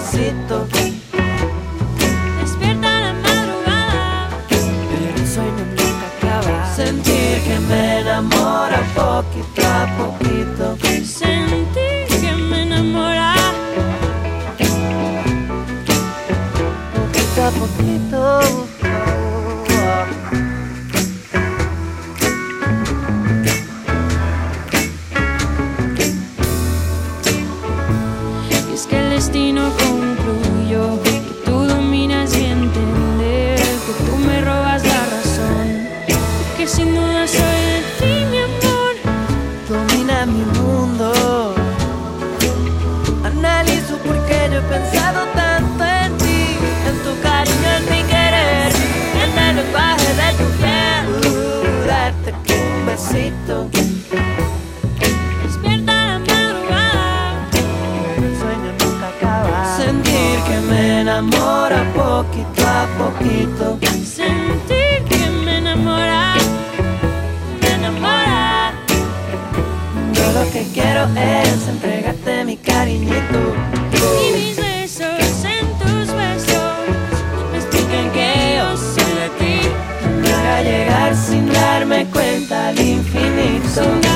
besito. Despierta la madrugada, Pero el sueño nunca acaba. Sentir que me enamora poquito a poquito. sentir que me enamora. Poquito a poquito. Y es que el destino concluyó que tú dominas y entender que tú me robas la razón, que sin duda soy de ti, mi amor. Domina mi mundo. Analizo por qué yo he pensado tanto en ti, en tu cariño, en mi querer, en el lenguaje de tu piel. Darte un besito. Despierta la madrugada, Pero el sueño nunca acaba. Sentir que me enamora poquito a poquito. sentir que me enamora, me enamora. Yo lo que quiero es entregarte mi cariñito. Y mis besos en tus besos me explican que yo soy de ti. Me haga llegar sin darme cuenta al infinito.